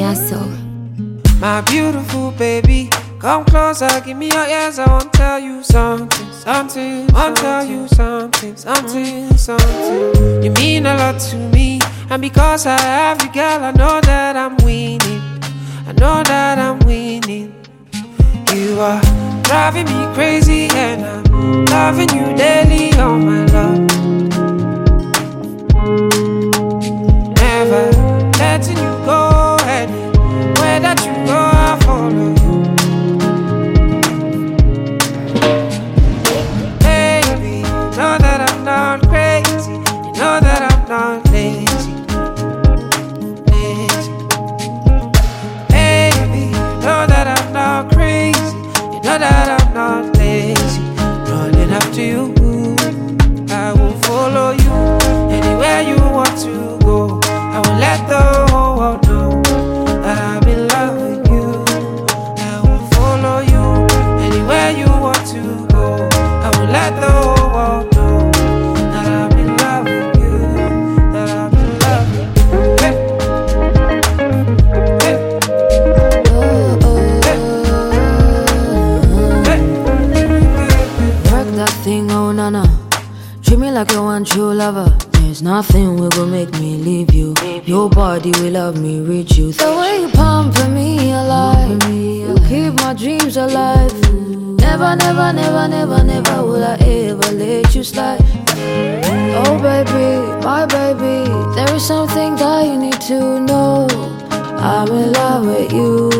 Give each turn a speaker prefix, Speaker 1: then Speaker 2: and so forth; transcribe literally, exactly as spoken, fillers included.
Speaker 1: Nyaso.
Speaker 2: My beautiful baby, come closer, give me your ears. I want to tell you something, something. I want to tell you something, something, something. You mean a lot to me, and because I have you, girl, I know that I'm winning. I know that I'm winning. You are driving me crazy, and I'm loving you daily, oh my love. Never letting you go, anywhere that you go, I'll follow you. Baby, you know that I'm not crazy. You know that I'm not lazy. Lazy. Baby, you know that I'm not crazy. You know that I'm not lazy. Running after you, I will follow you anywhere you want to go. I will let the whole world know that I'm in love with you. I will follow you anywhere you want to go. I will let the whole world know that I'm in love with you. That I'm in love with you. Hey. Hey.
Speaker 1: Oh, oh.
Speaker 2: Hey.
Speaker 1: Work that thing, oh nana. Treat me like a one true lover. There's nothing will go make me leave you. Nobody will love me, reach you. The way you pamper me alive, you keep my dreams alive. Never, never, never, never, never will I ever let you slide. Oh baby, my baby, there is something that you need to know. I'm in love with you.